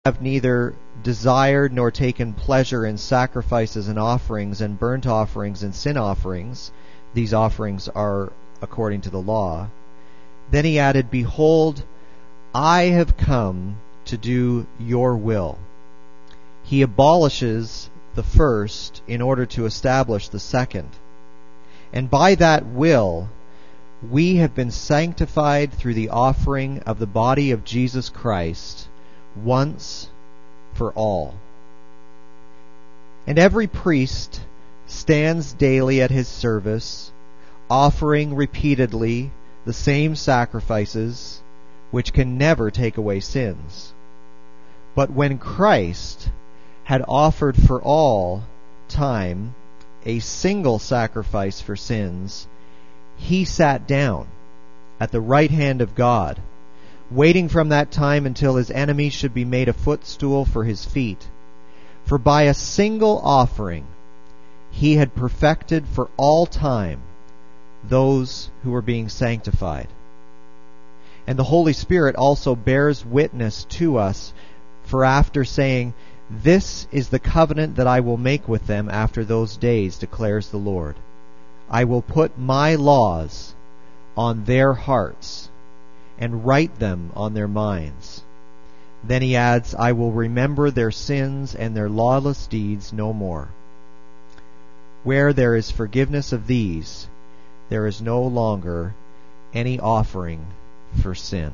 have neither desired nor taken pleasure in sacrifices and offerings and burnt offerings and sin offerings. These offerings are according to the law. Then he added, Behold, I have come to do your will. He abolishes the first in order to establish the second. And by that will, we have been sanctified through the offering of the body of Jesus Christ once for all. And every priest stands daily at his service, offering repeatedly the same sacrifices, which can never take away sins. But when Christ had offered for all time a single sacrifice for sins, he sat down at the right hand of God, waiting from that time until his enemies should be made a footstool for his feet. For by a single offering he had perfected for all time those who were being sanctified. And the Holy Spirit also bears witness to us, for after saying, This is the covenant that I will make with them after those days, declares the Lord. I will put my laws on their hearts and write them on their minds. Then he adds, I will remember their sins and their lawless deeds no more. Where there is forgiveness of these, there is no longer any offering for sin.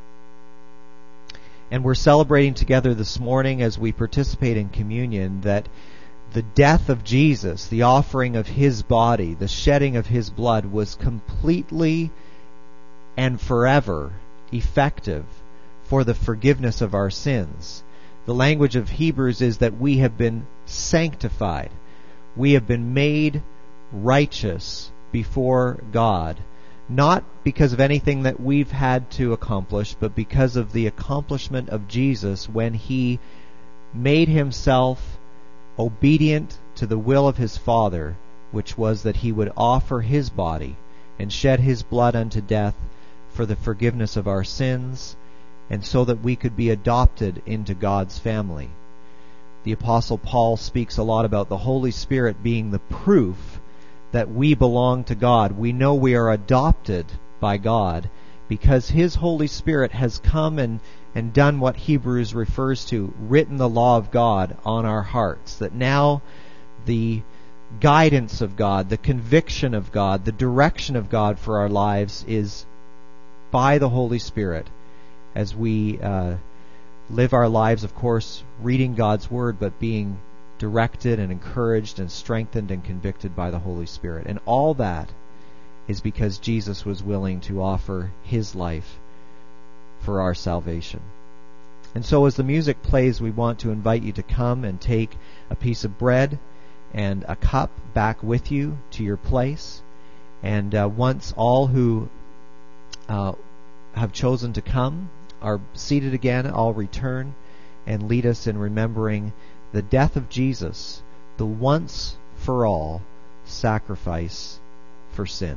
And we're celebrating together this morning as we participate in communion that the death of Jesus, the offering of his body, the shedding of his blood was completely and forever effective for the forgiveness of our sins. The language of Hebrews is that we have been sanctified. We have been made righteous before God, not because of anything that we've had to accomplish, but because of the accomplishment of Jesus when he made himself obedient to the will of his Father, which was that he would offer his body and shed his blood unto death for the forgiveness of our sins, and so that we could be adopted into God's family. The Apostle Paul speaks a lot about the Holy Spirit being the proof that we belong to God. We know we are adopted by God because his Holy Spirit has come and done what Hebrews refers to, written the law of God on our hearts, that now the guidance of God, the conviction of God, the direction of God for our lives is by the Holy Spirit as we live our lives, of course, reading God's Word, but being directed and encouraged and strengthened and convicted by the Holy Spirit. And all that is because Jesus was willing to offer his life for our salvation. And so as the music plays, we want to invite you to come and take a piece of bread and a cup back with you to your place. And once all who have chosen to come are seated again, I'll return and lead us in remembering the death of Jesus, the once-for-all sacrifice for sin.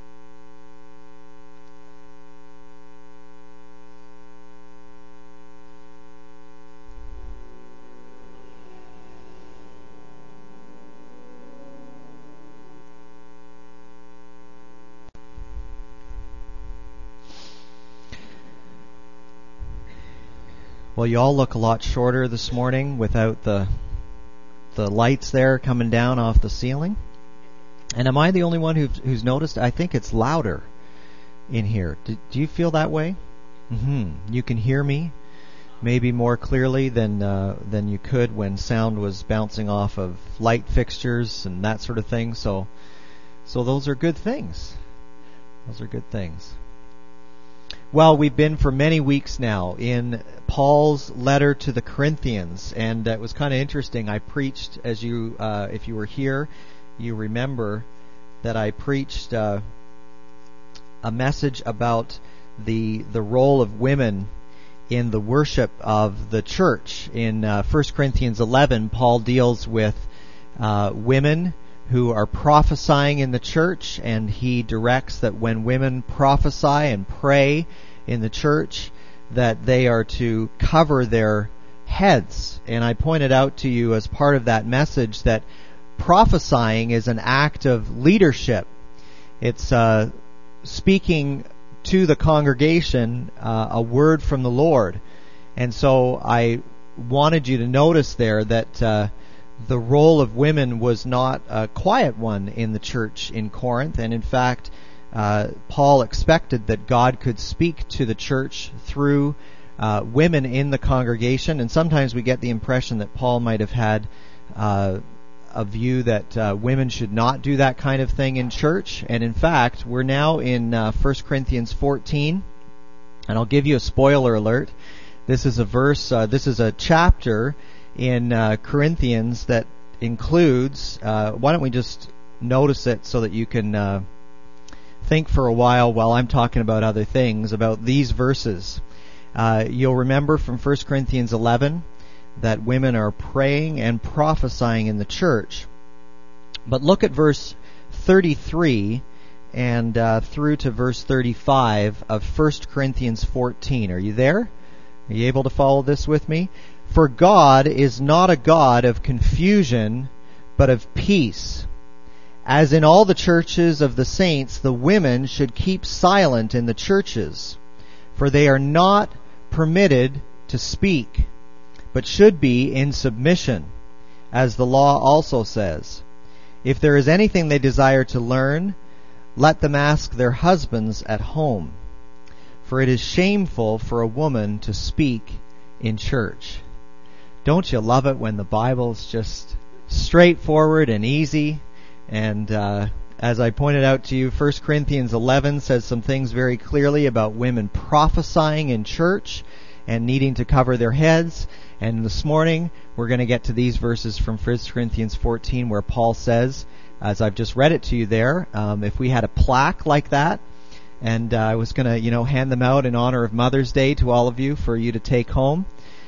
Well, you all look a lot shorter this morning without the lights there coming down off the ceiling. And am I the only one who's noticed? I think it's louder in here. Do you feel that way? You can hear me maybe more clearly than you could when sound was bouncing off of light fixtures and that sort of thing. So those are good things. Those are good things. Well, we've been for many weeks now in Paul's letter to the Corinthians, and it was kind of interesting. I preached, as you, if you were here, you remember that I preached a message about the role of women in the worship of the church. In 1 Corinthians 11, Paul deals with women who are prophesying in the church, and he directs that when women prophesy and pray in the church, that they are to cover their heads. And I pointed out to you as part of that message that prophesying is an act of leadership. It's speaking to the congregation a word from the Lord. And so I wanted you to notice there that the role of women was not a quiet one in the church in Corinth. And in fact, Paul expected that God could speak to the church through women in the congregation. And sometimes we get the impression that Paul might have had a view that women should not do that kind of thing in church. And in fact, we're now in 1 Corinthians 14. And I'll give you a spoiler alert. This is a verse, this is a chapter in Corinthians that includes, why don't we just notice it so that you can think for a while I'm talking about other things, about these verses. You'll remember from 1 Corinthians 11 that women are praying and prophesying in the church. But look at verse 33 and through to verse 35 of 1 Corinthians 14. Are you there? Are you able to follow this with me? For God is not a God of confusion, but of peace. As in all the churches of the saints, the women should keep silent in the churches, for they are not permitted to speak, but should be in submission, as the law also says. If there is anything they desire to learn, let them ask their husbands at home. For it is shameful for a woman to speak in church. Don't you love it when the Bible's just straightforward and easy? And as I pointed out to you, 1 Corinthians 11 says some things very clearly about women prophesying in church and needing to cover their heads. And this morning, we're going to get to these verses from 1 Corinthians 14 where Paul says, as I've just read it to you there, if we had a plaque like that, and I was going to, hand them out in honor of Mother's Day to all of you for you to take home,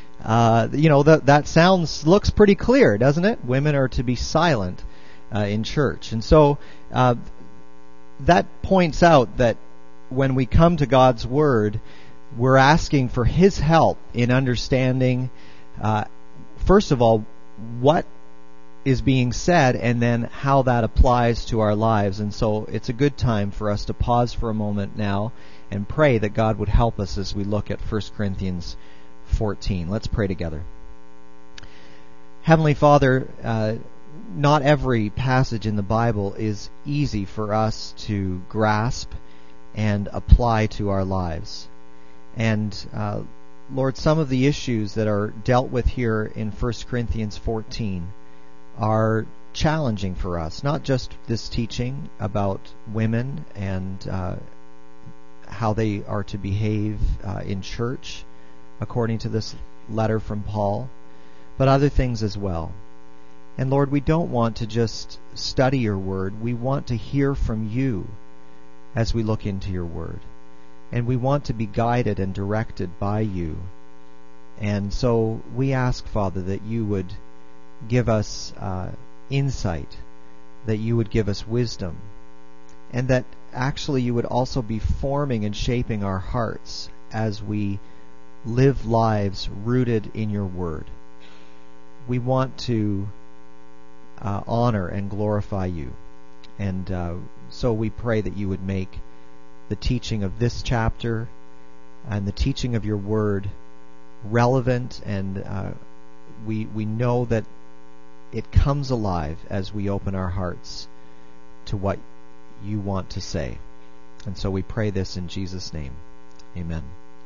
that looks pretty clear, doesn't it? Women are to be silent in church. And so that points out that when we come to God's Word, we're asking for His help in understanding, first of all, what is being said and then how that applies to our lives. And so it's a good time for us to pause for a moment now and pray that God would help us as we look at 1 Corinthians 14. Let's pray together. Heavenly Father, not every passage in the Bible is easy for us to grasp and apply to our lives. And Lord, some of the issues that are dealt with here in 1 Corinthians 14 are challenging for us. Not just this teaching about women and how they are to behave in church, according to this letter from Paul, but other things as well. And Lord, we don't want to just study your word. We want to hear from you as we look into your word. And we want to be guided and directed by you. And so we ask, Father, that you would give us insight, that you would give us wisdom, and that actually you would also be forming and shaping our hearts as we live lives rooted in your word. We want to honor and glorify you. And so we pray that you would make the teaching of this chapter and the teaching of your word relevant, and we know that it comes alive as we open our hearts to what you want to say. And so we pray this in Jesus' name. Amen.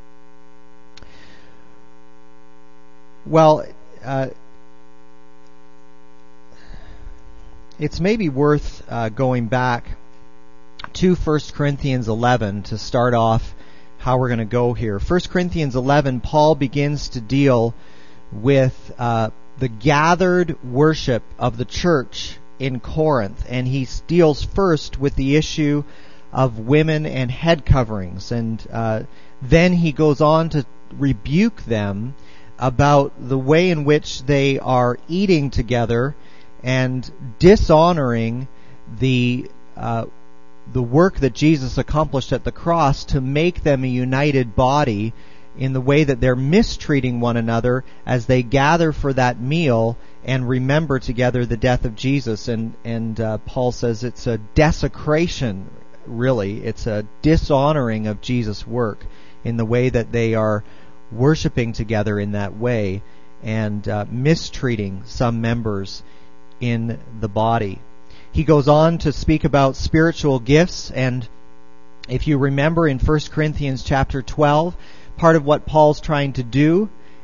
Well, it's maybe worth going back to 1 Corinthians 11 to start off how we're going to go here. 1 Corinthians 11, Paul begins to deal with the gathered worship of the church in Corinth, and he deals first with the issue of women and head coverings, and then he goes on to rebuke them about the way in which they are eating together and dishonoring the work that Jesus accomplished at the cross to make them a united body in the way that they're mistreating one another as they gather for that meal and remember together the death of Jesus. And Paul says it's a desecration, really. It's a dishonoring of Jesus' work in the way that they are worshiping together in that way and mistreating some members in the body. He goes on to speak about spiritual gifts, and if you remember in 1 Corinthians chapter 12, part of what Paul's trying to do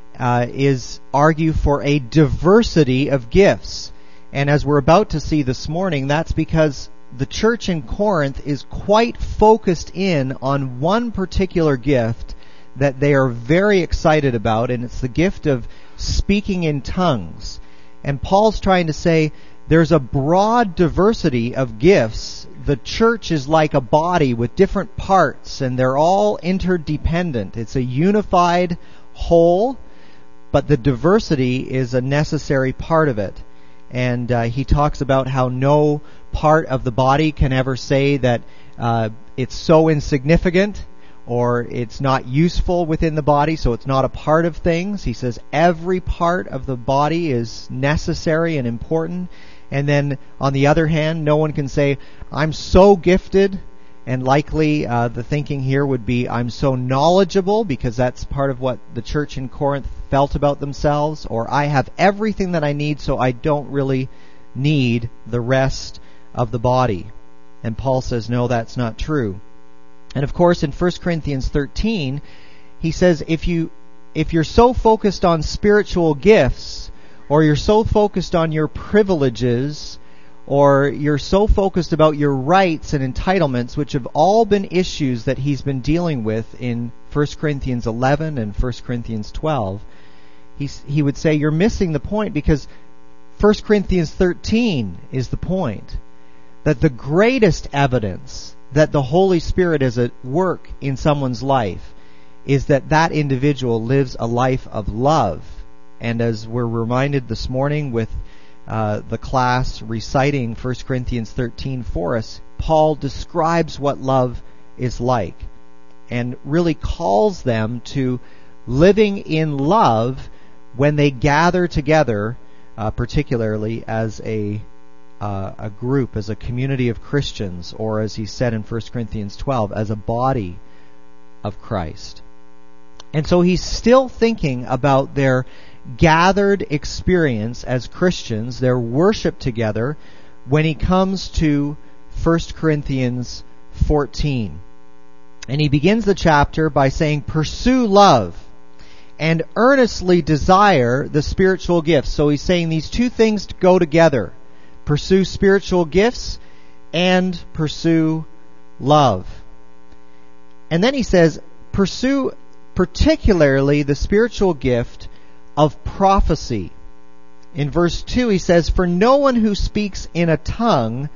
is argue for a diversity of gifts. And as we're about to see this morning, that's because the church in Corinth is quite focused in on one particular gift that they are very excited about, and it's the gift of speaking in tongues. And Paul's trying to say there's a broad diversity of gifts. The church is like a body with different parts, and they're all interdependent. It's a unified whole, but the diversity is a necessary part of it. And he talks about how no part of the body can ever say that it's so insignificant or it's not useful within the body, so it's not a part of things. He says every part of the body is necessary and important. And then, on the other hand, no one can say, I'm so gifted, and likely the thinking here would be, I'm so knowledgeable, because that's part of what the church in Corinth felt about themselves, or I have everything that I need, so I don't really need the rest of the body. And Paul says, no, that's not true. And of course, in 1 Corinthians 13, he says, if you're so focused on spiritual gifts, or you're so focused on your privileges, or you're so focused about your rights and entitlements, which have all been issues that he's been dealing with in 1 Corinthians 11 and 1 Corinthians 12, he would say you're missing the point, because 1 Corinthians 13 is the point. That the greatest evidence that the Holy Spirit is at work in someone's life is that that individual lives a life of love. And as we're reminded this morning with the class reciting 1 Corinthians 13 for us, Paul describes what love is like and really calls them to living in love when they gather together, particularly as a group, as a community of Christians, or as he said in 1 Corinthians 12, as a body of Christ. And so he's still thinking about their gathered experience as Christians, their worship together, when he comes to 1 Corinthians 14. And he begins the chapter by saying, pursue love and earnestly desire the spiritual gifts. So he's saying these two things go together. Pursue spiritual gifts and pursue love. And then he says, pursue particularly the spiritual gift of prophecy. In verse 2 he says, for no one who speaks in a tongue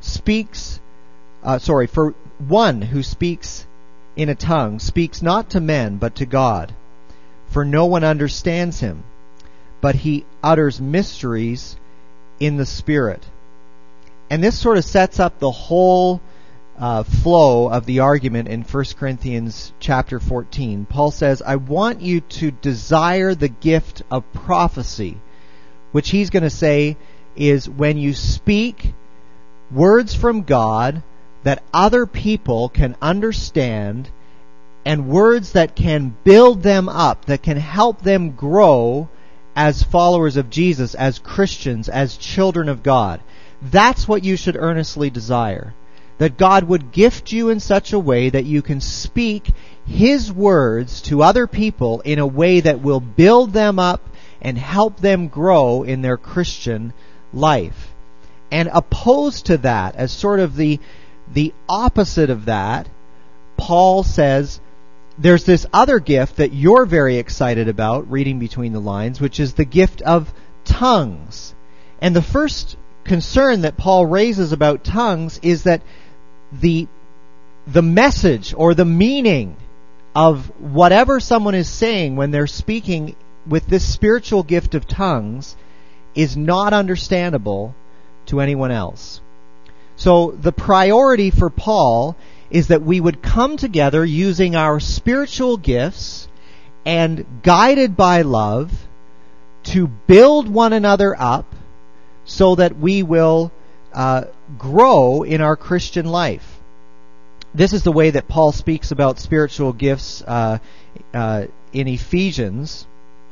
for one who speaks in a tongue speaks not to men but to God. For no one understands him, but he utters mysteries in the Spirit. And this sort of sets up the whole flow of the argument in 1 Corinthians chapter 14. Paul says, I want you to desire the gift of prophecy, which he's going to say is when you speak words from God that other people can understand, and words that can build them up, that can help them grow as followers of Jesus, as Christians, as children of God. That's what you should earnestly desire. That God would gift you in such a way that you can speak His words to other people in a way that will build them up and help them grow in their Christian life. And opposed to that, as sort of the opposite of that, Paul says, there's this other gift that you're very excited about, reading between the lines, which is the gift of tongues. And the first concern that Paul raises about tongues is that the message or the meaning of whatever someone is saying when they're speaking with this spiritual gift of tongues is not understandable to anyone else. So the priority for Paul is that we would come together using our spiritual gifts and guided by love to build one another up so that we will grow in our Christian life. This is the way that Paul speaks about spiritual gifts in Ephesians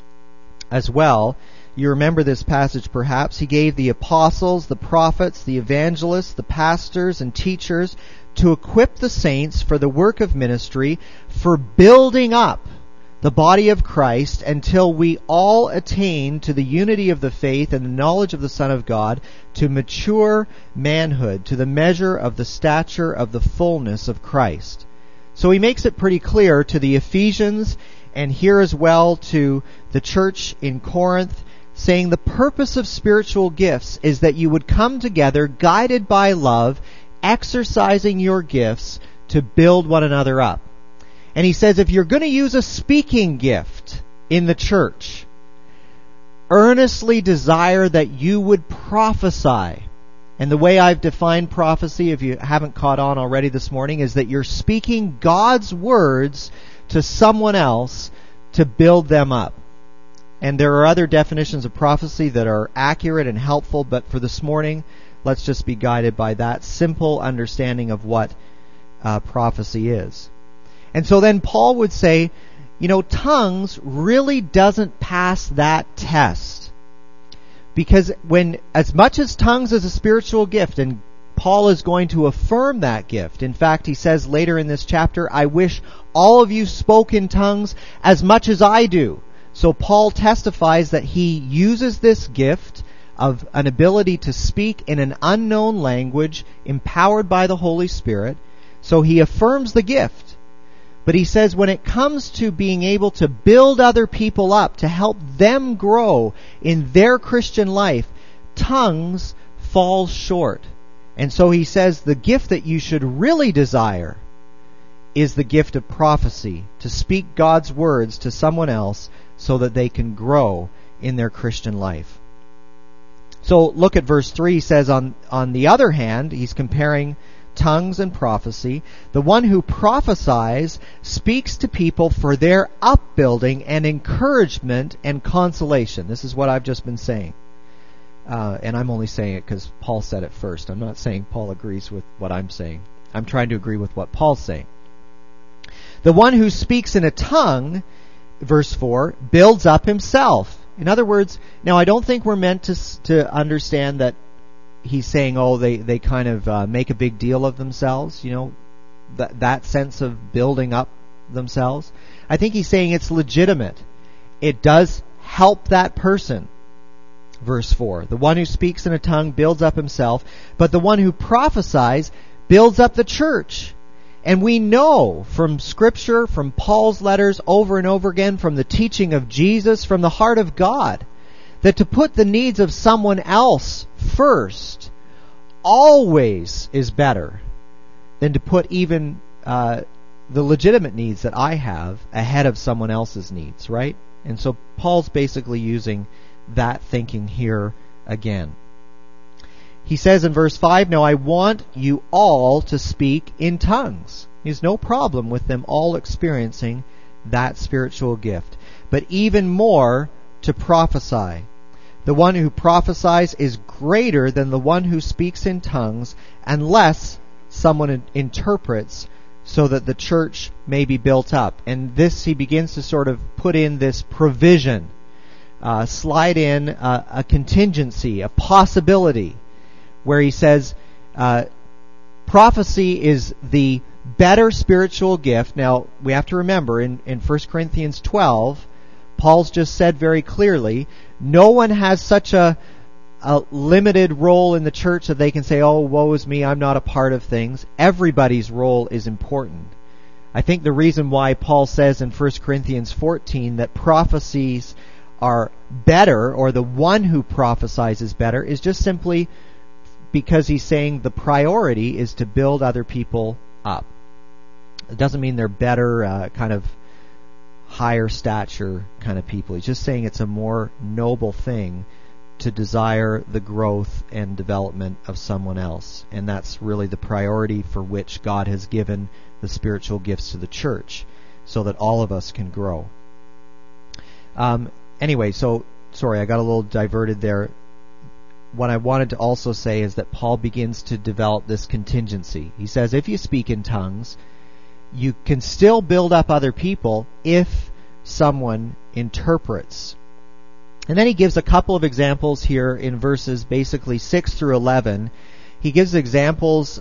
as well. You remember this passage perhaps. He gave the apostles, the prophets, the evangelists, the pastors and teachers to equip the saints for the work of ministry, for building up the body of Christ until we all attain to the unity of the faith and the knowledge of the Son of God, to mature manhood, to the measure of the stature of the fullness of Christ. So he makes it pretty clear to the Ephesians and here as well to the church in Corinth, saying the purpose of spiritual gifts is that you would come together guided by love, exercising your gifts to build one another up. And he says if you're going to use a speaking gift in the church, earnestly desire that you would prophesy. And the way I've defined prophecy, if you haven't caught on already this morning, is that you're speaking God's words to someone else to build them up. And there are other definitions of prophecy that are accurate and helpful, but for this morning, let's just be guided by that simple understanding of what prophecy is. And so then Paul would say, tongues really doesn't pass that test. Because as much as tongues is a spiritual gift, and Paul is going to affirm that gift. In fact, he says later in this chapter, I wish all of you spoke in tongues as much as I do. So Paul testifies that he uses this gift of an ability to speak in an unknown language, empowered by the Holy Spirit. So he affirms the gift. But he says when it comes to being able to build other people up, to help them grow in their Christian life, tongues falls short. And so he says the gift that you should really desire is the gift of prophecy, to speak God's words to someone else so that they can grow in their Christian life. So look at verse 3. He says on the other hand, he's comparing tongues and prophecy. The one who prophesies speaks to people for their upbuilding and encouragement and consolation. This is what I've just been saying. And I'm only saying it because Paul said it first. I'm not saying Paul agrees with what I'm saying. I'm trying to agree with what Paul's saying. The one who speaks in a tongue, verse 4, builds up himself. In other words, now I don't think we're meant to understand that he's saying, they kind of make a big deal of themselves, that sense of building up themselves. I think he's saying it's legitimate. It does help that person. Verse 4, the one who speaks in a tongue builds up himself, but the one who prophesies builds up the church. And we know from Scripture, from Paul's letters over and over again, from the teaching of Jesus, from the heart of God, that to put the needs of someone else first always is better than to put even the legitimate needs that I have ahead of someone else's needs, right? And so Paul's basically using that thinking here again. He says in verse 5, now I want you all to speak in tongues. He has no problem with them all experiencing that spiritual gift, but even more to prophesy. The one who prophesies is greater than the one who speaks in tongues, unless someone interprets, so that the church may be built up. And this, he begins to sort of put in this provision, slide in a contingency, a possibility, where he says prophecy is the better spiritual gift. Now, we have to remember, in 1 Corinthians 12, Paul's just said very clearly, no one has such a limited role in the church that they can say, oh, woe is me, I'm not a part of things. Everybody's role is important. I think the reason why Paul says in 1 Corinthians 14 that prophecies are better, or the one who prophesies is better, is just simply because he's saying the priority is to build other people up. It doesn't mean they're better, kind of higher stature kind of people. He's just saying it's a more noble thing to desire the growth and development of someone else. And that's really the priority for which God has given the spiritual gifts to the church, so that all of us can grow. Anyway, so, sorry, I got a little diverted there. What I wanted to also say is that Paul begins to develop this contingency. He says if you speak in tongues, you can still build up other people if someone interprets. And then he gives a couple of examples here in verses basically 6 through 11. He gives examples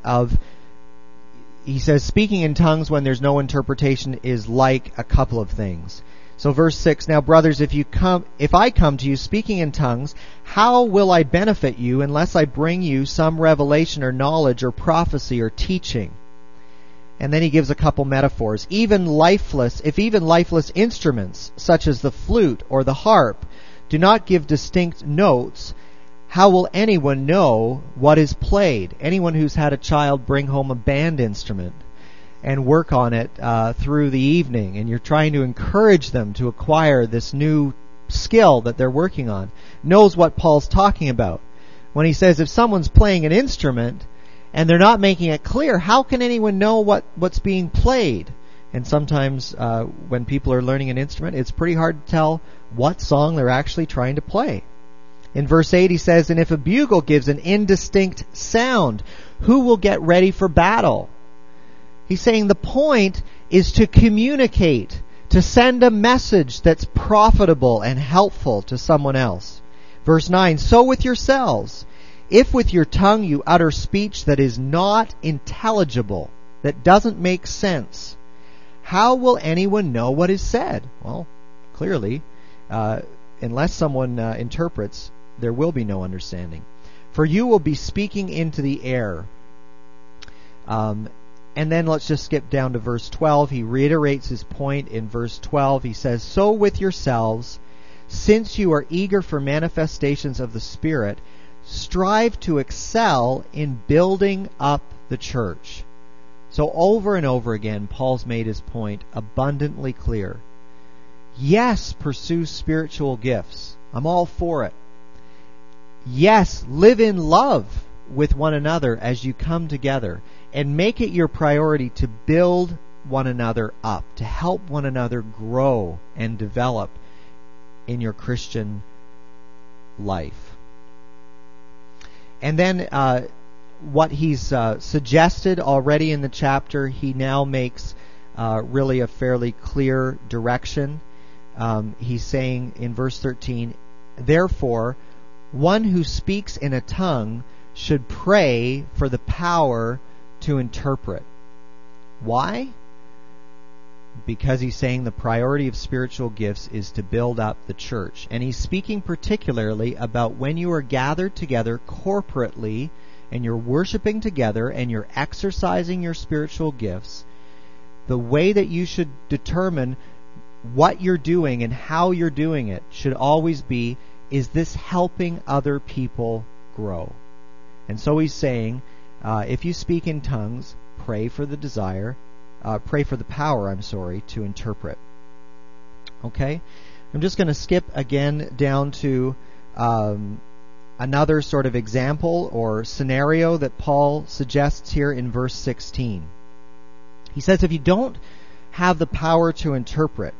he says speaking in tongues when there's no interpretation is like a couple of things. So verse 6, now brothers, if I come to you speaking in tongues, how will I benefit you unless I bring you some revelation or knowledge or prophecy or teaching? And then he gives a couple metaphors. If even lifeless instruments, such as the flute or the harp, do not give distinct notes, how will anyone know what is played? Anyone who's had a child bring home a band instrument and work on it through the evening, and you're trying to encourage them to acquire this new skill that they're working on, knows what Paul's talking about. When he says if someone's playing an instrument and they're not making it clear, how can anyone know what's being played? And sometimes when people are learning an instrument, it's pretty hard to tell what song they're actually trying to play. In verse 8 he says, and if a bugle gives an indistinct sound, who will get ready for battle? He's saying the point is to communicate, to send a message that's profitable and helpful to someone else. Verse 9, so with yourselves, if with your tongue you utter speech that is not intelligible, that doesn't make sense, how will anyone know what is said? Well, clearly, unless someone interprets, there will be no understanding. For you will be speaking into the air. And then let's just skip down to verse 12. He reiterates his point in verse 12. He says, so with yourselves, since you are eager for manifestations of the Spirit, strive to excel in building up the church. So over and over again, Paul's made his point abundantly clear. Yes, pursue spiritual gifts. I'm all for it. Yes, live in love with one another as you come together, and make it your priority to build one another up, to help one another grow and develop in your Christian life. And then what he's suggested already in the chapter, he now makes really a fairly clear direction. He's saying in verse 13, therefore, one who speaks in a tongue should pray for the power to interpret. Why? Because he's saying the priority of spiritual gifts is to build up the church. And he's speaking particularly about when you are gathered together corporately and you're worshiping together and you're exercising your spiritual gifts, the way that you should determine what you're doing and how you're doing it should always be, is this helping other people grow? And so he's saying, if you speak in tongues, pray for the power, to interpret. Okay? I'm just going to skip again down to another sort of example or scenario that Paul suggests here in verse 16. He says, if you don't have the power to interpret,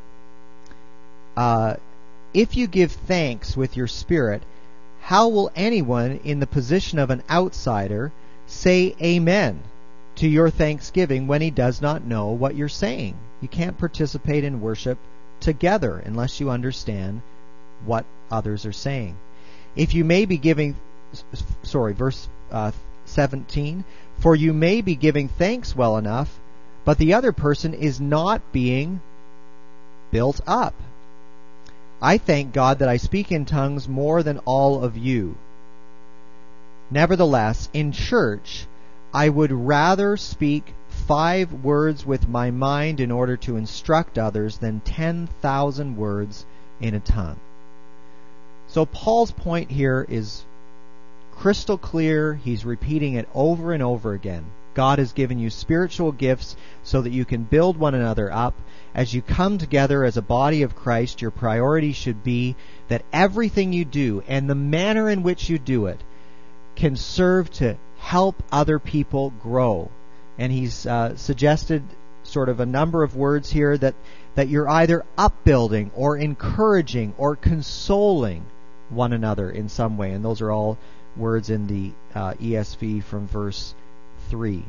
if you give thanks with your spirit, how will anyone in the position of an outsider say amen to your thanksgiving when he does not know what you're saying? You can't participate in worship together unless you understand what others are saying. If you may be giving, verse 17, for you may be giving thanks well enough, but the other person is not being built up. I thank God that I speak in tongues more than all of you. Nevertheless, in church, I would rather speak 5 words with my mind in order to instruct others than 10,000 words in a tongue. So Paul's point here is crystal clear. He's repeating it over and over again. God has given you spiritual gifts so that you can build one another up. As you come together as a body of Christ, your priority should be that everything you do and the manner in which you do it can serve to help other people grow. And he's suggested sort of a number of words here that that you're either upbuilding or encouraging or consoling one another in some way. And those are all words in the ESV from verse 3.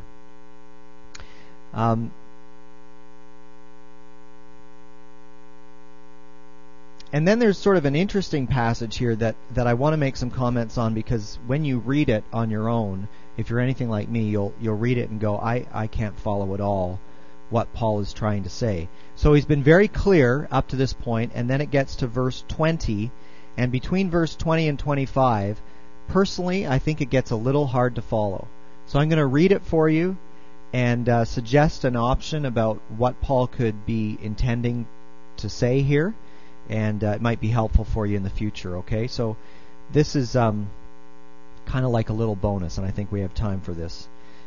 And then there's sort of an interesting passage here that I want to make some comments on, because when you read it on your own, if you're anything like me, you'll read it and go, I can't follow at all what Paul is trying to say. So he's been very clear up to this point, and then it gets to verse 20, and between verse 20 and 25, personally, I think it gets a little hard to follow. So I'm going to read it for you and suggest an option about what Paul could be intending to say here, and it might be helpful for you in the future, okay? So this is kind of like a little bonus, and I think we have time for this.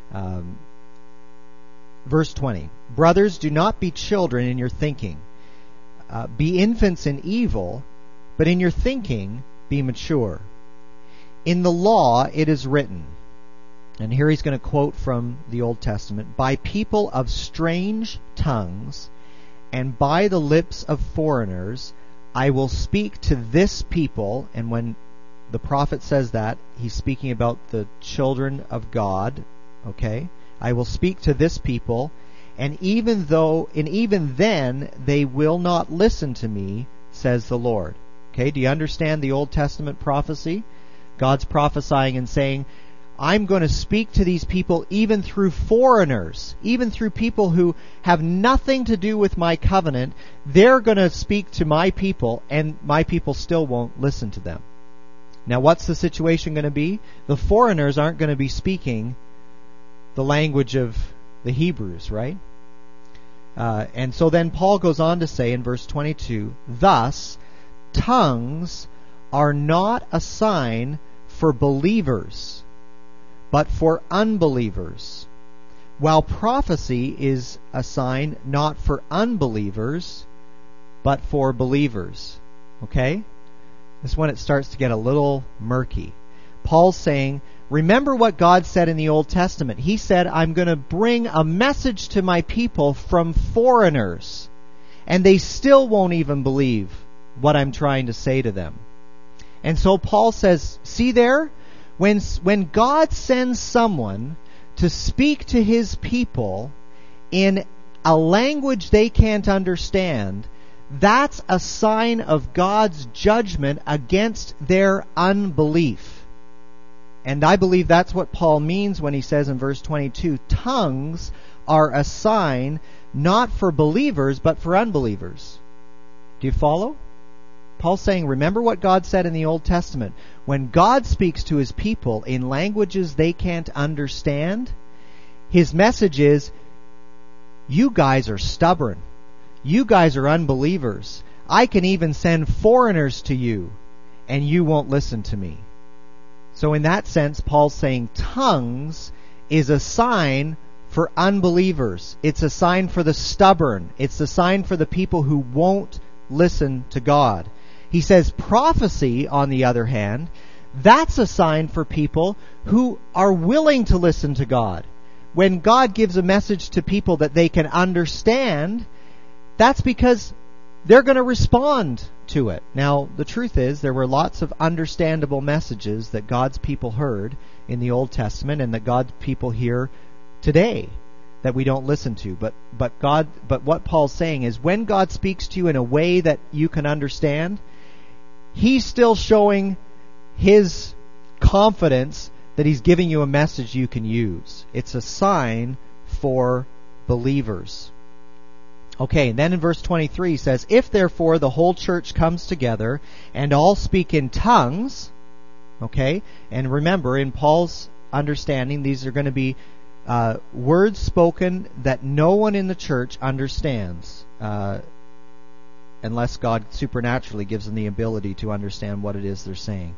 Verse 20, brothers, do not be children in your thinking. Be infants in evil, but in your thinking be mature. In the law it is written, and here he's going to quote from the Old Testament, by people of strange tongues and by the lips of foreigners I will speak to this people. And when the prophet says that, he's speaking about the children of God, okay? I will speak to this people, and even then they will not listen to me, says the Lord. Okay, do you understand the Old Testament prophecy? God's prophesying and saying, I'm going to speak to these people even through foreigners, even through people who have nothing to do with my covenant. They're going to speak to my people, and my people still won't listen to them. Now, what's the situation going to be? The foreigners aren't going to be speaking the language of the Hebrews, right? And so then Paul goes on to say in verse 22, thus, tongues are not a sign for believers, but for unbelievers, while prophecy is a sign not for unbelievers, but for believers. Okay? This is when it starts to get a little murky. Paul's saying, remember what God said in the Old Testament. He said, I'm going to bring a message to my people from foreigners, and they still won't even believe what I'm trying to say to them. And so Paul says, see there? When God sends someone to speak to his people in a language they can't understand, that's a sign of God's judgment against their unbelief. And I believe that's what Paul means when he says in verse 22, tongues are a sign not for believers, but for unbelievers. Do you follow? Paul's saying, remember what God said in the Old Testament. When God speaks to his people in languages they can't understand, his message is, you guys are stubborn. You guys are unbelievers. I can even send foreigners to you, and you won't listen to me. So in that sense, Paul's saying tongues is a sign for unbelievers. It's a sign for the stubborn. It's a sign for the people who won't listen to God. He says prophecy, on the other hand, that's a sign for people who are willing to listen to God. When God gives a message to people that they can understand, that's because they're going to respond to it. Now, the truth is, there were lots of understandable messages that God's people heard in the Old Testament and that God's people hear today that we don't listen to. But what Paul's saying is, when God speaks to you in a way that you can understand, He's still showing His confidence that He's giving you a message you can use. It's a sign for believers. Okay, and then in verse 23 he says, if therefore the whole church comes together and all speak in tongues, okay, and remember, in Paul's understanding, these are going to be words spoken that no one in the church understands, unless God supernaturally gives them the ability to understand what it is they're saying.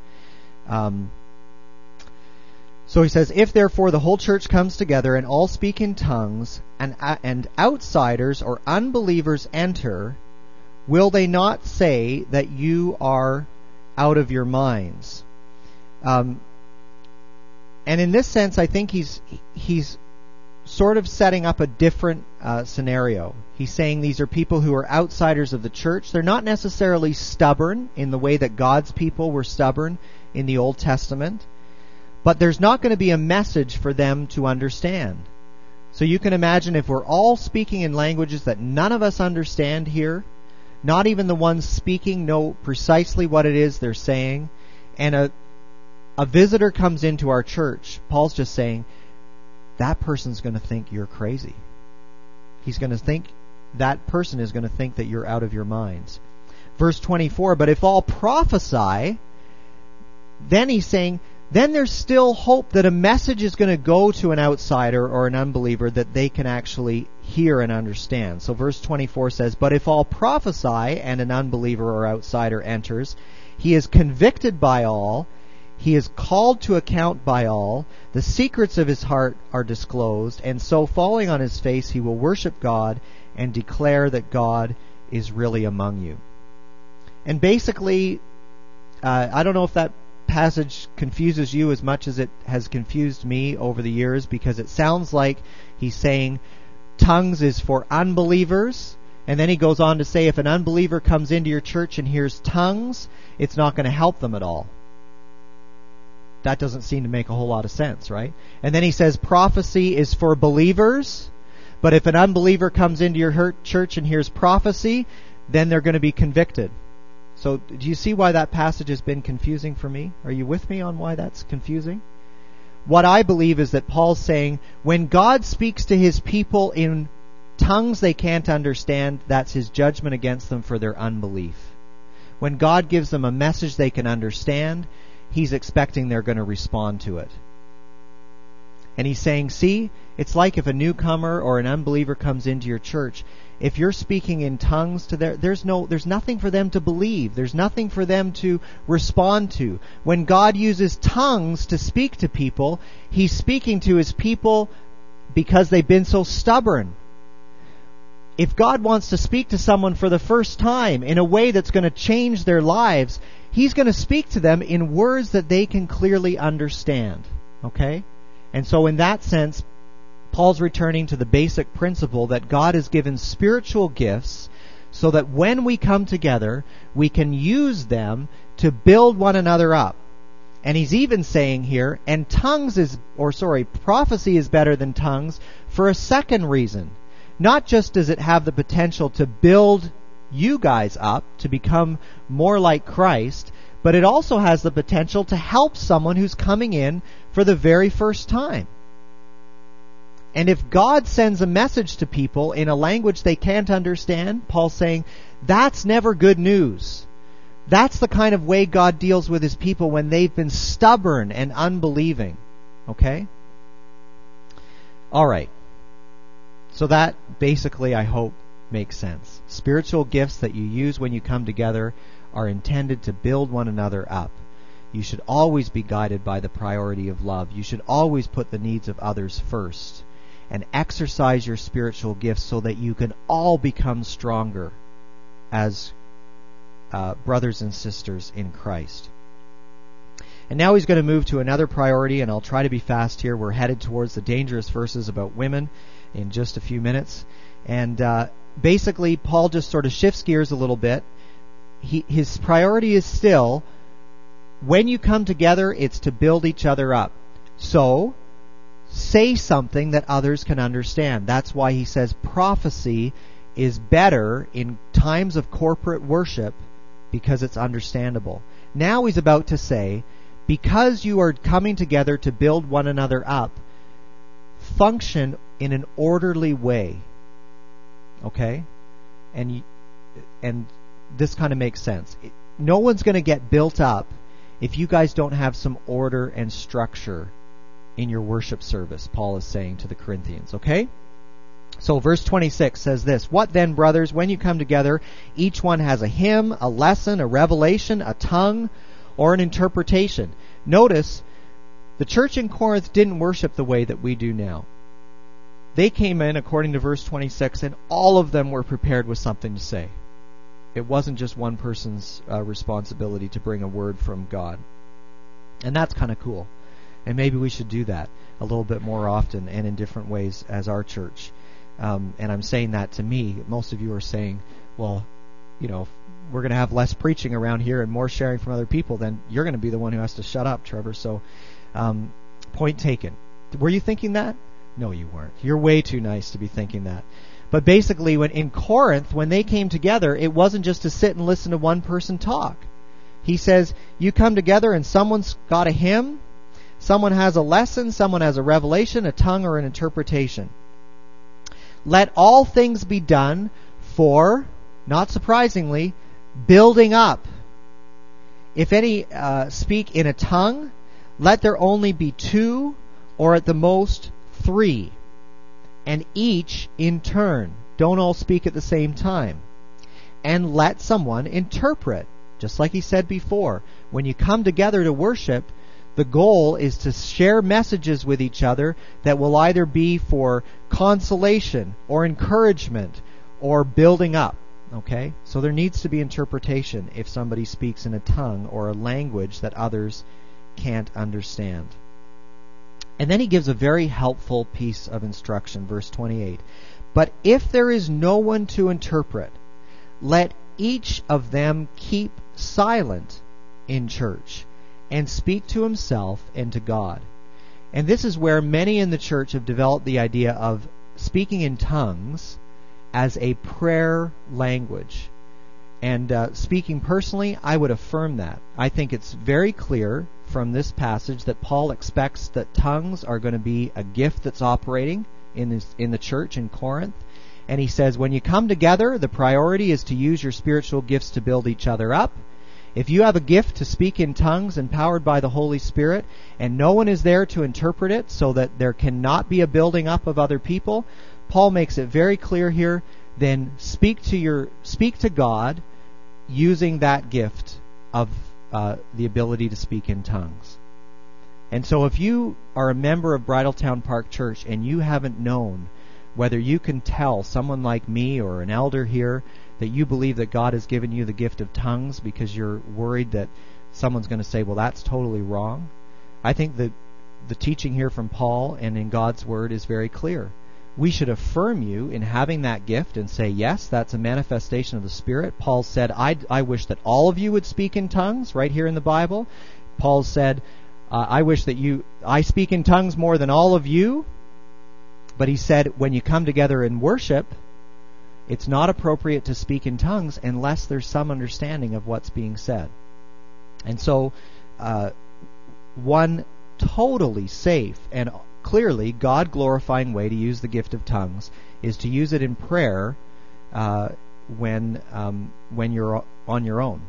So he says, if therefore the whole church comes together and all speak in tongues, and outsiders or unbelievers enter, will they not say that you are out of your minds? And in this sense, I think he's sort of setting up a different scenario. He's saying these are people who are outsiders of the church. They're not necessarily stubborn in the way that God's people were stubborn in the Old Testament, but there's not going to be a message for them to understand. So you can imagine if we're all speaking in languages that none of us understand here, not even the ones speaking know precisely what it is they're saying, and a visitor comes into our church, Paul's just saying, that person's going to think you're crazy. That person is going to think that you're out of your minds. Verse 24, but if all prophesy, then he's saying, then there's still hope that a message is going to go to an outsider or an unbeliever that they can actually hear and understand. So verse 24 says, but if all prophesy and an unbeliever or outsider enters, he is convicted by all, he is called to account by all, the secrets of his heart are disclosed, and so falling on his face he will worship God and declare that God is really among you. And basically, I don't know if that passage confuses you as much as it has confused me over the years, because it sounds like he's saying tongues is for unbelievers, and then he goes on to say if an unbeliever comes into your church and hears tongues, it's not going to help them at all. That doesn't seem to make a whole lot of sense, right? And then he says prophecy is for believers, but if an unbeliever comes into your church and hears prophecy, then they're going to be convicted. So do you see why that passage has been confusing for me? Are you with me on why that's confusing? What I believe is that Paul's saying when God speaks to his people in tongues they can't understand, that's his judgment against them for their unbelief. When God gives them a message they can understand, he's expecting they're going to respond to it. And he's saying, see, it's like if a newcomer or an unbeliever comes into your church, if you're speaking in tongues to there's nothing for them to believe. There's nothing for them to respond to. When God uses tongues to speak to people, he's speaking to his people because they've been so stubborn. If God wants to speak to someone for the first time in a way that's going to change their lives, he's going to speak to them in words that they can clearly understand. Okay? And so in that sense, Paul's returning to the basic principle that God has given spiritual gifts so that when we come together, we can use them to build one another up. And he's even saying here, and prophecy is better than tongues for a second reason. Not just does it have the potential to build you guys up to become more like Christ, but it also has the potential to help someone who's coming in for the very first time. And if God sends a message to people in a language they can't understand, Paul's saying, that's never good news. That's the kind of way God deals with his people when they've been stubborn and unbelieving. Okay? All right. So that basically, I hope, makes sense. Spiritual gifts that you use when you come together are intended to build one another up. You should always be guided by the priority of love. You should always put the needs of others first. And exercise your spiritual gifts so that you can all become stronger as brothers and sisters in Christ. And now he's going to move to another priority, and I'll try to be fast here. We're headed towards the dangerous verses about women in just a few minutes. And basically, Paul just sort of shifts gears a little bit. His priority is still, when you come together, it's to build each other up. So, say something that others can understand. That's why he says prophecy is better in times of corporate worship because it's understandable. Now he's about to say, because you are coming together to build one another up, function in an orderly way. Okay? And this kind of makes sense. No one's going to get built up if you guys don't have some order and structure in your worship service, Paul is saying to the Corinthians. Okay? So verse 26 says this, what then, brothers, when you come together, each one has a hymn, a lesson, a revelation, a tongue, or an interpretation. Notice, the church in Corinth didn't worship the way that we do now. They came in, according to verse 26, and all of them were prepared with something to say. It wasn't just one person's responsibility to bring a word from God. And that's kind of cool. And maybe we should do that a little bit more often and in different ways as our church. And I'm saying that to me. Most of you are saying, well, if we're going to have less preaching around here and more sharing from other people, then you're going to be the one who has to shut up, Trevor. So, point taken. Were you thinking that? No, you weren't. You're way too nice to be thinking that. But basically, when in Corinth, when they came together, it wasn't just to sit and listen to one person talk. He says, you come together and someone's got a hymn, someone has a lesson, someone has a revelation, a tongue, or an interpretation. Let all things be done for, not surprisingly, building up. If any speak in a tongue, let there only be 2, or at the most 3, and each in turn. Don't all speak at the same time. And let someone interpret. Just like he said before, when you come together to worship, the goal is to share messages with each other that will either be for consolation or encouragement or building up. Okay? So there needs to be interpretation if somebody speaks in a tongue or a language that others can't understand. And then he gives a very helpful piece of instruction, verse 28. But if there is no one to interpret, let each of them keep silent in church and speak to himself and to God. And this is where many in the church have developed the idea of speaking in tongues as a prayer language. And speaking personally, I would affirm that. I think it's very clear from this passage that Paul expects that tongues are going to be a gift that's operating in the church in Corinth. And he says, when you come together, the priority is to use your spiritual gifts to build each other up. If you have a gift to speak in tongues empowered by the Holy Spirit, and no one is there to interpret it so that there cannot be a building up of other people, Paul makes it very clear here, then speak to God using that gift of the ability to speak in tongues. And so if you are a member of Bridletown Park Church and you haven't known whether you can tell someone like me or an elder here that you believe that God has given you the gift of tongues because you're worried that someone's going to say, well, that's totally wrong, I think that the teaching here from Paul and in God's Word is very clear. We should affirm you in having that gift and say, yes, that's a manifestation of the Spirit. Paul said, I wish that all of you would speak in tongues, right here in the Bible. Paul said, I wish that I speak in tongues more than all of you. But he said, when you come together in worship, it's not appropriate to speak in tongues unless there's some understanding of what's being said. And so, one totally safe and clearly God-glorifying way to use the gift of tongues is to use it in prayer when you're on your own.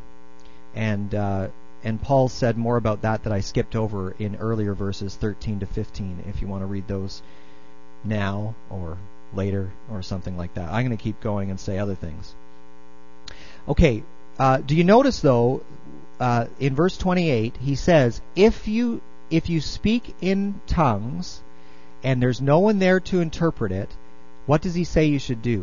And Paul said more about that I skipped over in earlier verses 13 to 15, if you want to read those now or later or something like that. I'm going to keep going and say other things. Okay, do you notice though, in verse 28, he says, if you speak in tongues and there's no one there to interpret it, what does he say you should do?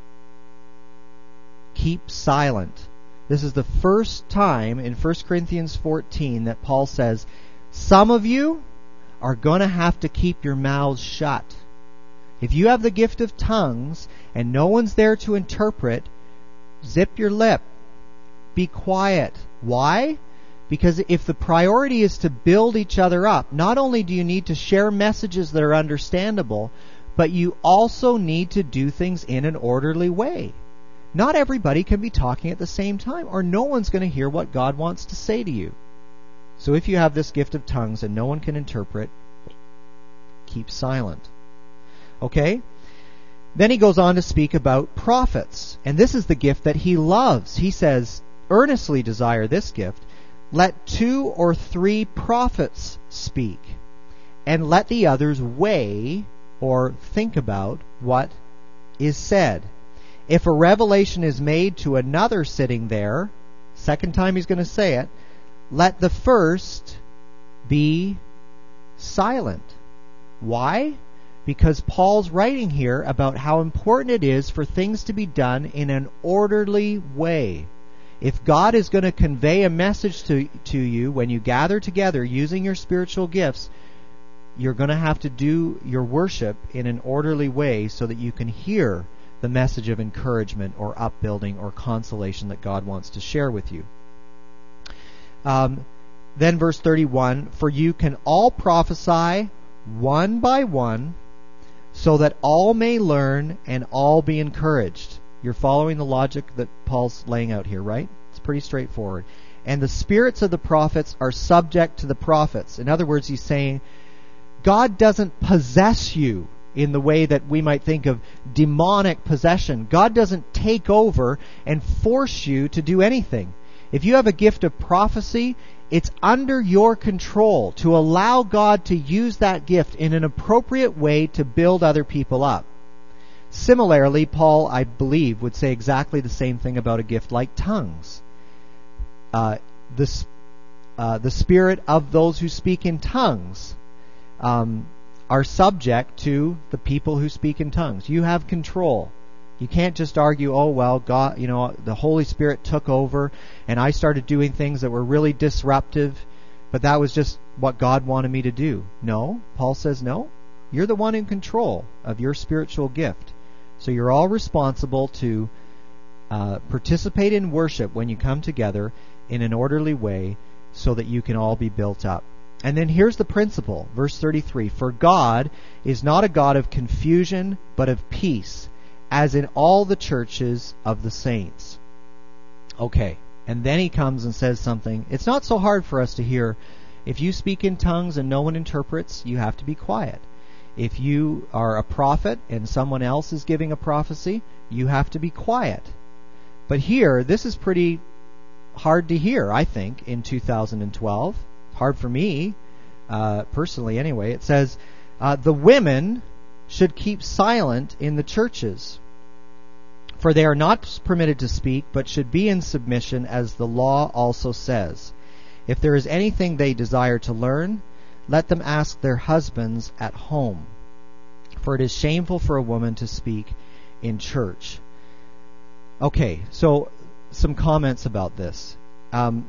Keep silent. This is the first time in 1 Corinthians 14 that Paul says, some of you are going to have to keep your mouths shut. If you have the gift of tongues and no one's there to interpret, zip your lip. Be quiet. Why? Because if the priority is to build each other up, not only do you need to share messages that are understandable, but you also need to do things in an orderly way. Not everybody can be talking at the same time, or no one's going to hear what God wants to say to you. So if you have this gift of tongues and no one can interpret, keep silent. Okay? Then he goes on to speak about prophets. And this is the gift that he loves. He says, earnestly desire this gift. Let 2 or 3 prophets speak, and let the others weigh or think about what is said. If a revelation is made to another sitting there, second time he's going to say it, let the first be silent. Why? Because Paul's writing here about how important it is for things to be done in an orderly way. If God is going to convey a message to you when you gather together using your spiritual gifts, you're going to have to do your worship in an orderly way so that you can hear the message of encouragement or upbuilding or consolation that God wants to share with you. Then verse 31, for you can all prophesy one by one, so that all may learn and all be encouraged. You're following the logic that Paul's laying out here, right? It's pretty straightforward. And the spirits of the prophets are subject to the prophets. In other words, he's saying, God doesn't possess you in the way that we might think of demonic possession. God doesn't take over and force you to do anything. If you have a gift of prophecy, it's under your control to allow God to use that gift in an appropriate way to build other people up. Similarly, Paul, I believe, would say exactly the same thing about a gift like tongues. The spirit of those who speak in tongues are subject to the people who speak in tongues. You have control. You can't just argue, oh, well, God, the Holy Spirit took over and I started doing things that were really disruptive, but that was just what God wanted me to do. No, Paul says no. You're the one in control of your spiritual gift. So you're all responsible to participate in worship when you come together in an orderly way so that you can all be built up. And then here's the principle, verse 33, for God is not a God of confusion, but of peace, as in all the churches of the saints. Okay, and then he comes and says something. It's not so hard for us to hear. If you speak in tongues and no one interprets, you have to be quiet. If you are a prophet and someone else is giving a prophecy, you have to be quiet. But here, this is pretty hard to hear, I think, in 2012. Hard for me, personally anyway. It says, the women should keep silent in the churches, for they are not permitted to speak, but should be in submission, as the law also says. If there is anything they desire to learn, let them ask their husbands at home, for it is shameful for a woman to speak in church. Okay, so some comments about this. And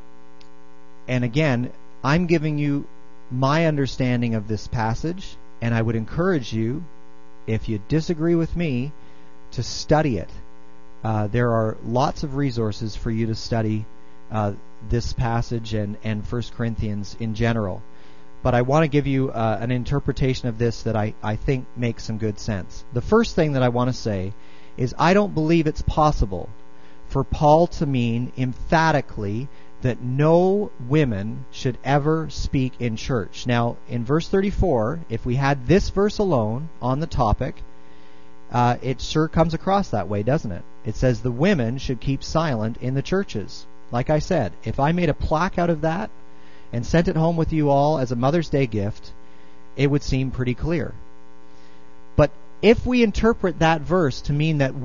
again, I'm giving you my understanding of this passage, and I would encourage you, if you disagree with me, to study it. There are lots of resources for you to study this passage and 1 Corinthians in general. But I want to give you an interpretation of this that I think makes some good sense. The first thing that I want to say is I don't believe it's possible for Paul to mean emphatically that no women should ever speak in church. Now, in verse 34, if we had this verse alone on the topic, it sure comes across that way, doesn't it? It says the women should keep silent in the churches. Like I said, if I made a plaque out of that and sent it home with you all as a Mother's Day gift, it would seem pretty clear. But if we interpret that verse to mean that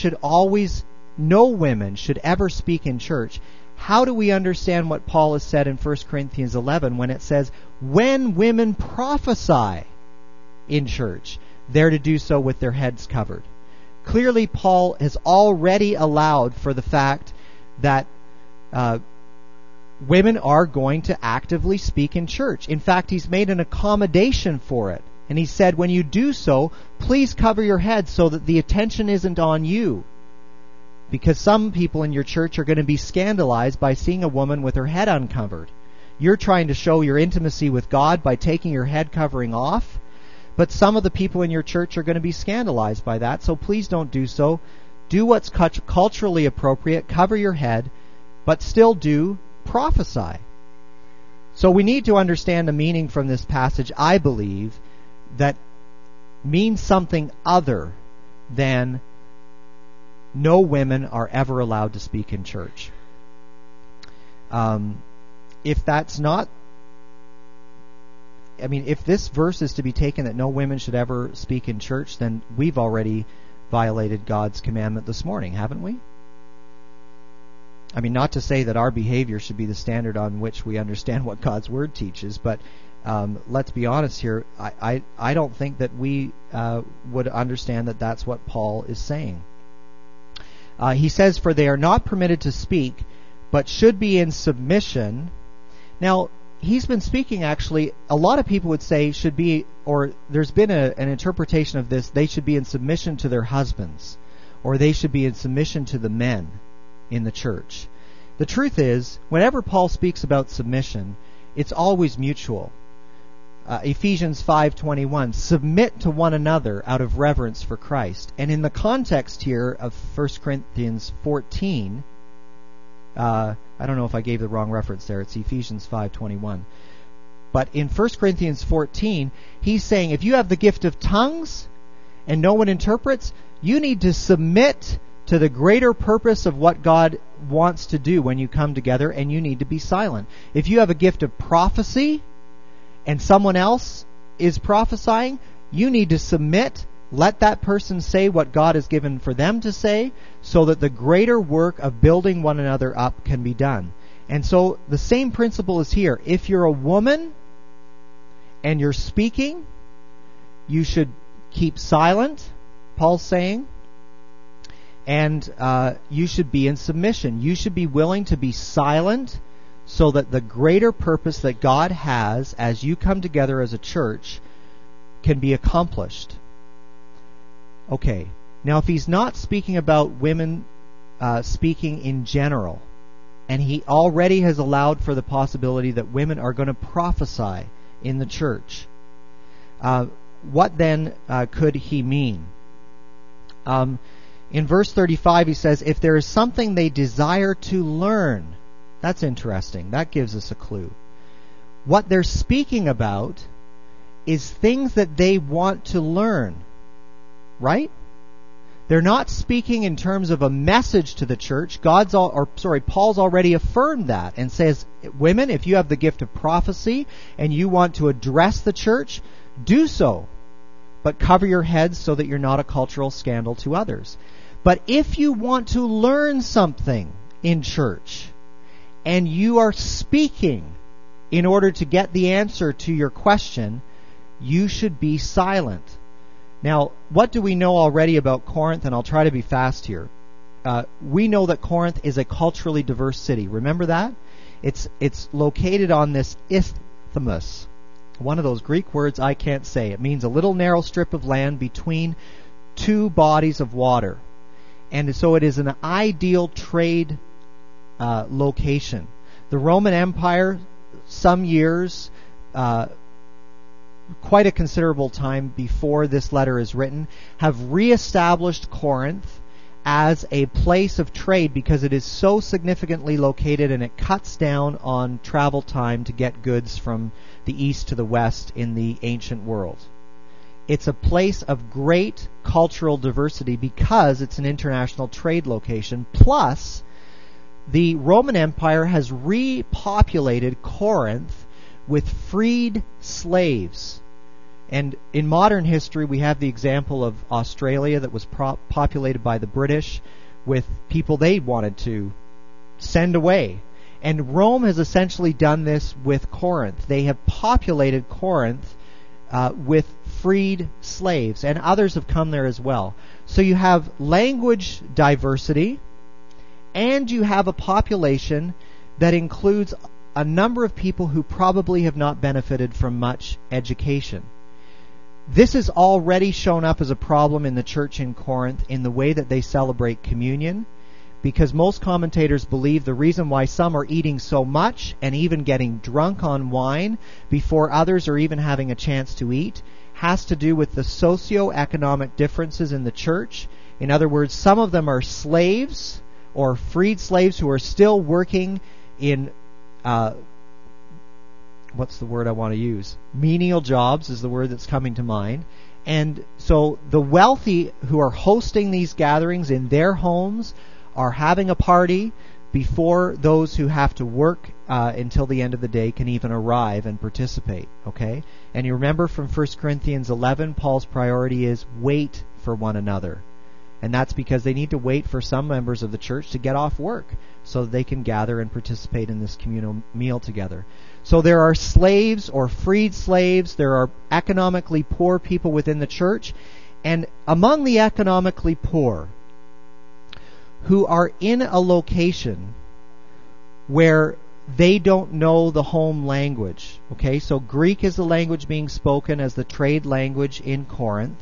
no women should ever speak in church, how do we understand what Paul has said in 1 Corinthians 11 when it says, when women prophesy in church, they're to do so with their heads covered? Clearly, Paul has already allowed for the fact that women are going to actively speak in church. In fact, he's made an accommodation for it. And he said, when you do so, please cover your head so that the attention isn't on you. Because some people in your church are going to be scandalized by seeing a woman with her head uncovered. You're trying to show your intimacy with God by taking your head covering off. But some of the people in your church are going to be scandalized by that, so please don't do so. Do what's culturally appropriate, cover your head, but still do prophesy. So we need to understand the meaning from this passage, I believe, that means something other than no women are ever allowed to speak in church. If that's not, if this verse is to be taken that no women should ever speak in church, then we've already violated God's commandment this morning, haven't we? Not to say that our behavior should be the standard on which we understand what God's Word teaches, but let's be honest here. I don't think that we would understand that that's what Paul is saying. He says, for they are not permitted to speak, but should be in submission. Now, he's been speaking, actually, a lot of people would say should be, or there's been an interpretation of this, they should be in submission to their husbands, or they should be in submission to the men in the church. The truth is, whenever Paul speaks about submission, it's always mutual. Ephesians 5:21, submit to one another out of reverence for Christ. And in the context here of 1 Corinthians 14, I don't know if I gave the wrong reference there, it's Ephesians 5:21. But in 1 Corinthians 14, he's saying if you have the gift of tongues and no one interprets, you need to submit to the greater purpose of what God wants to do when you come together, and you need to be silent. If you have a gift of prophecy and someone else is prophesying, you need to submit, let that person say what God has given for them to say, so that the greater work of building one another up can be done. And so the same principle is here. If you're a woman and you're speaking, you should keep silent, Paul's saying. And you should be in submission. You should be willing to be silent so that the greater purpose that God has as you come together as a church can be accomplished. Okay, now if he's not speaking about women speaking in general, and he already has allowed for the possibility that women are going to prophesy in the church, what then could he mean? In verse 35 he says, if there is something they desire to learn. That's interesting. That gives us a clue. What they're speaking about is things that they want to learn. Right? They're not speaking in terms of a message to the church. Paul's already affirmed that and says, women, if you have the gift of prophecy and you want to address the church, do so. But cover your heads so that you're not a cultural scandal to others. But if you want to learn something in church, and you are speaking in order to get the answer to your question, you should be silent. Now, what do we know already about Corinth? And I'll try to be fast here. We know that Corinth is a culturally diverse city. Remember that? It's located on this isthmus. One of those Greek words I can't say. It means a little narrow strip of land between two bodies of water. And so it is an ideal trade location. The Roman Empire, some years, quite a considerable time before this letter is written, have reestablished Corinth as a place of trade because it is so significantly located and it cuts down on travel time to get goods from the east to the west in the ancient world. It's a place of great cultural diversity because it's an international trade location. Plus, the Roman Empire has repopulated Corinth with freed slaves. And in modern history, we have the example of Australia that was populated by the British with people they wanted to send away. And Rome has essentially done this with Corinth. They have populated Corinth with freed slaves, and others have come there as well. So you have language diversity, and you have a population that includes a number of people who probably have not benefited from much education. This has already shown up as a problem in the church in Corinth in the way that they celebrate communion, because most commentators believe the reason why some are eating so much and even getting drunk on wine before others are even having a chance to eat has to do with the socio-economic differences in the church. In other words, some of them are slaves or freed slaves who are still working in what's the word I want to use? Menial jobs is the word that's coming to mind. And so the wealthy who are hosting these gatherings in their homes are having a party before those who have to work until the end of the day can even arrive and participate. Okay? And you remember from 1 Corinthians 11, Paul's priority is wait for one another. And that's because they need to wait for some members of the church to get off work so that they can gather and participate in this communal meal together. So there are slaves or freed slaves. There are economically poor people within the church. And among the economically poor who are in a location where they don't know the home language. Okay, so Greek is the language being spoken as the trade language in Corinth.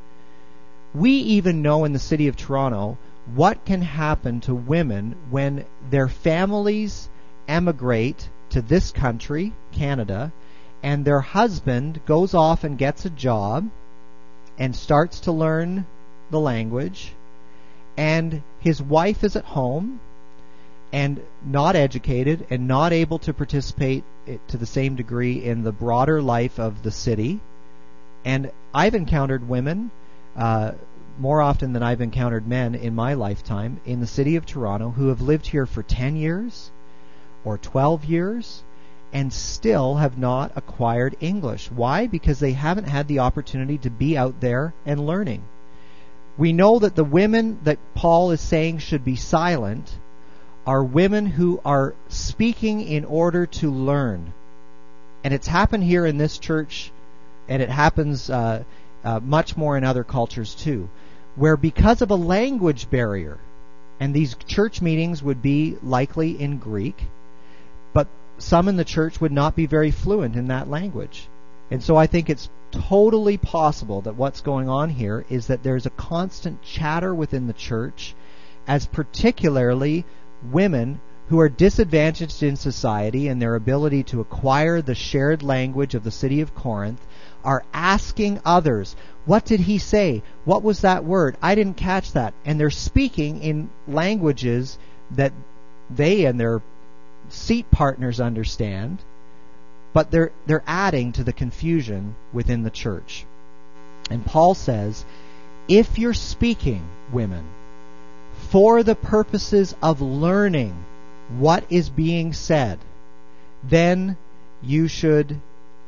We even know in the city of Toronto what can happen to women when their families emigrate to this country, Canada, and their husband goes off and gets a job and starts to learn the language, and his wife is at home and not educated and not able to participate to the same degree in the broader life of the city. And I've encountered women more often than I've encountered men in my lifetime in the city of Toronto who have lived here for 10 years or 12 years and still have not acquired English. Why? Because they haven't had the opportunity to be out there and learning. We know that the women that Paul is saying should be silent are women who are speaking in order to learn. And it's happened here in this church, and it happens much more in other cultures too, where because of a language barrier, and these church meetings would be likely in Greek, but some in the church would not be very fluent in that language. And so I think it's totally possible that what's going on here is that there's a constant chatter within the church, as particularly women who are disadvantaged in society in their ability to acquire the shared language of the city of Corinth are asking others, what did he say? What was that word? I didn't catch that. And they're speaking in languages that they and their seat partners understand, but they're adding to the confusion within the church. And Paul says, if you're speaking, women, for the purposes of learning what is being said, then you should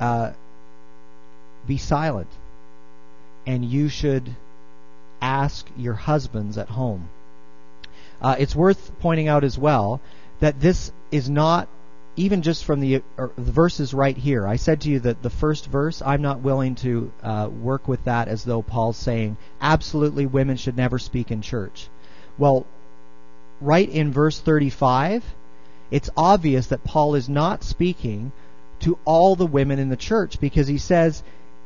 be silent, and you should ask your husbands at home. It's worth pointing out as well that this is not even just from the verses right here. I said to you that the first verse, I'm not willing to work with that as though Paul's saying absolutely women should never speak in church. Well, right in verse 35, it's obvious that Paul is not speaking to all the women in the church, because he says,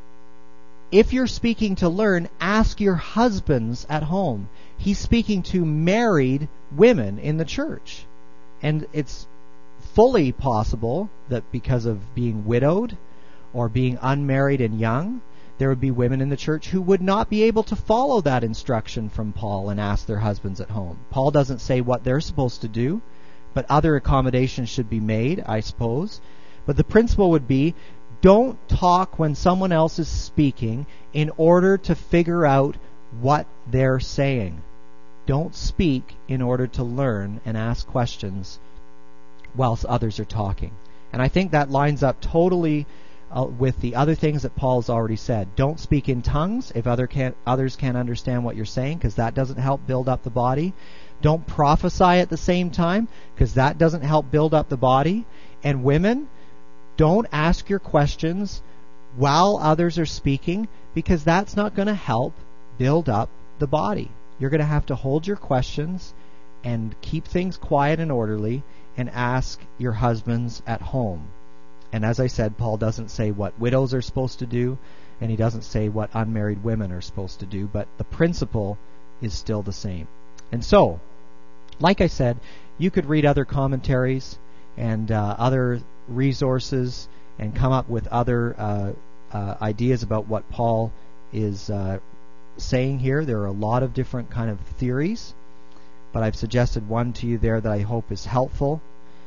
if you're speaking to learn, ask your husbands at home. He's speaking to married women in the church. And it's fully possible that because of being widowed or being unmarried and young, there would be women in the church who would not be able to follow that instruction from Paul and ask their husbands at home. Paul doesn't say what they're supposed to do, but other accommodations should be made, I suppose. But the principle would be, don't talk when someone else is speaking in order to figure out what they're saying. Don't speak in order to learn and ask questions whilst others are talking. And I think that lines up totally with the other things that Paul's already said. Don't speak in tongues if others can't understand what you're saying, because that doesn't help build up the body. Don't prophesy at the same time, because that doesn't help build up the body. And women, don't ask your questions while others are speaking, because that's not going to help build up the body. You're going to have to hold your questions and keep things quiet and orderly and ask your husbands at home. And as I said, Paul doesn't say what widows are supposed to do, and he doesn't say what unmarried women are supposed to do, but the principle is still the same. And so, like I said, you could read other commentaries and other resources and come up with other ideas about what Paul is saying here. There are a lot of different kind of theories, but I've suggested one to you there that I hope is helpful,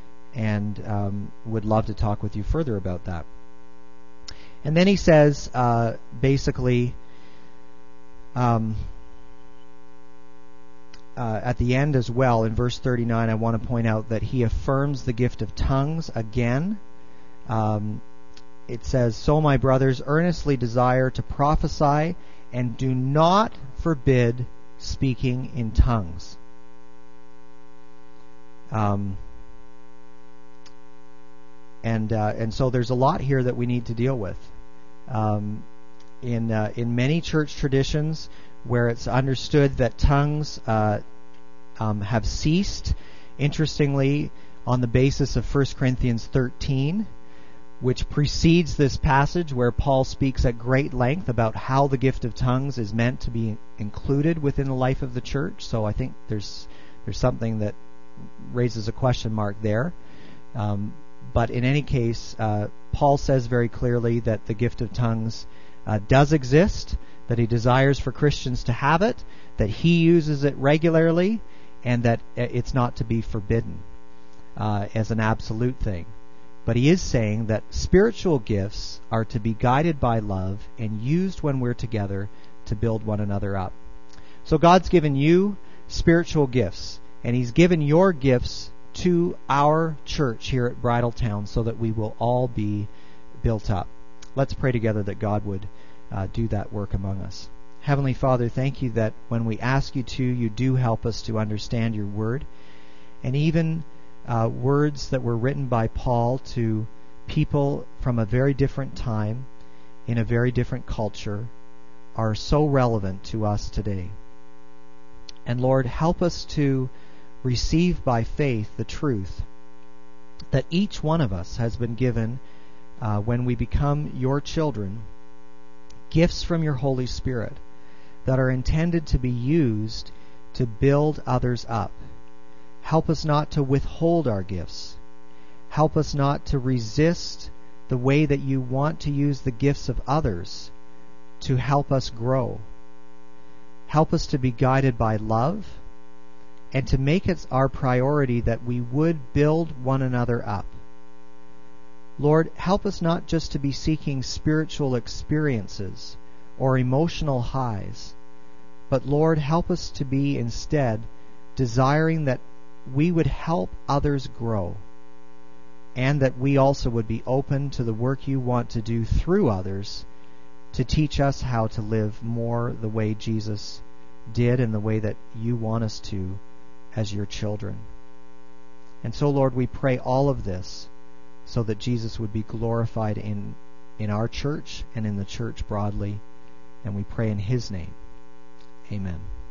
and would love to talk with you further about that. And then he says, basically, at the end as well, in verse 39, I want to point out that he affirms the gift of tongues again. It says, so my brothers, earnestly desire to prophesy, and do not forbid speaking in tongues. And so there's a lot here that we need to deal with. In many church traditions where it's understood that tongues have ceased, interestingly, on the basis of 1 Corinthians 13, which precedes this passage where Paul speaks at great length about how the gift of tongues is meant to be included within the life of the church. So I think there's something that raises a question mark there. But in any case, Paul says very clearly that the gift of tongues does exist, that he desires for Christians to have it, that he uses it regularly, and that it's not to be forbidden as an absolute thing. But he is saying that spiritual gifts are to be guided by love and used when we're together to build one another up. So God's given you spiritual gifts, and he's given your gifts to our church here at Bridletown so that we will all be built up. Let's pray together that God would do that work among us. Heavenly Father, thank you that when we ask you to, you do help us to understand your word. And even words that were written by Paul to people from a very different time in a very different culture are so relevant to us today. And Lord, help us to receive by faith the truth that each one of us has been given, when we become your children, gifts from your Holy Spirit that are intended to be used to build others up. Help us not to withhold our gifts. Help us not to resist the way that you want to use the gifts of others to help us grow. Help us to be guided by love and to make it our priority that we would build one another up. Lord, help us not just to be seeking spiritual experiences or emotional highs, but Lord, help us to be instead desiring that we would help others grow, and that we also would be open to the work you want to do through others to teach us how to live more the way Jesus did and the way that you want us to as your children. And so, Lord, we pray all of this so that Jesus would be glorified in our church and in the church broadly, and we pray in his name. Amen.